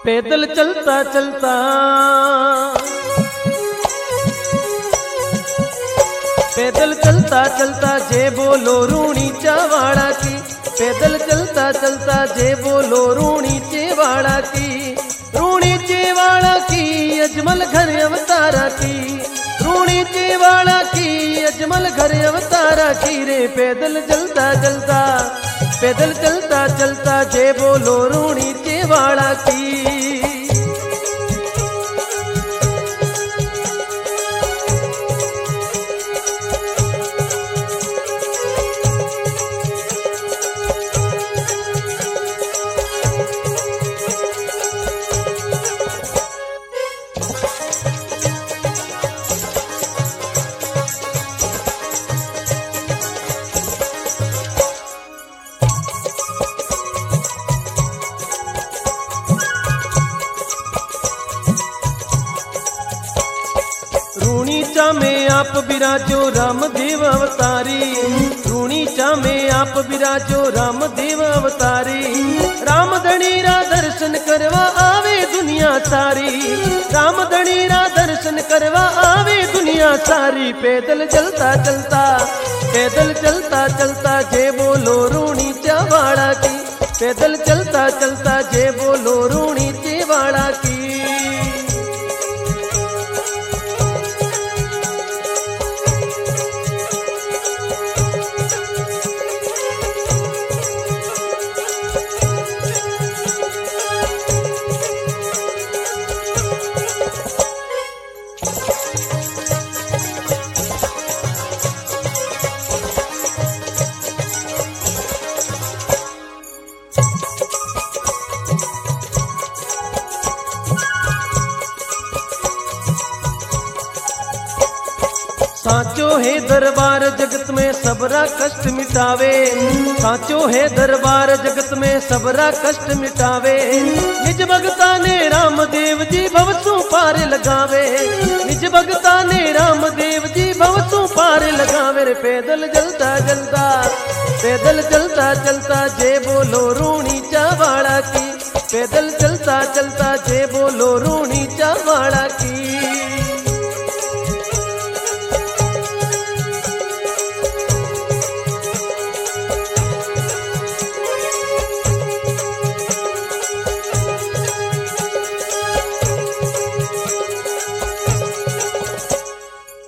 पैदल चलता चलता पैदल चलता चलता जे बोलो रूणी चावाड़ा की। पैदल चलता चलता जे बोलो रूणी चेवाड़ा की। रूणी चेवाड़ा की अजमल घर अवतारा की। रूणी चेवाड़ा की अजमल घर अवतारा की रे। पैदल चलता चलता पैदल चलता चलता जे बोलो रूणी चेवाड़ा की। रूणीचा में आप बिराजो रामदेव अवतारी। रूणीचा में आप बिराजो रामदेव अवतारी। रामधणीरा दर्शन करवा आवे दुनिया सारी। रामधणीरा दर्शन करवा आवे दुनिया सारी। पैदल चलता चलता पैदल चलता चलता जे बोलो रूणी चवाड़ा की। पैदल चलता चलता जे बोलो रूणी चेवाड़ा की। साचो है दरबार जगत में सबरा कष्ट मिटावे। साचो है दरबार जगत में सबरा कष्ट मिटावे। निज भगता ने रामदेव जी भवसु पार लगावे। निज भगता ने रामदेव जी भवसु पार लगावे रे। पैदल चलता चलता पैदल चलता चलता जे बोलो रूणी चवाड़ा की। पैदल चलता चलता जे बोलो रूणी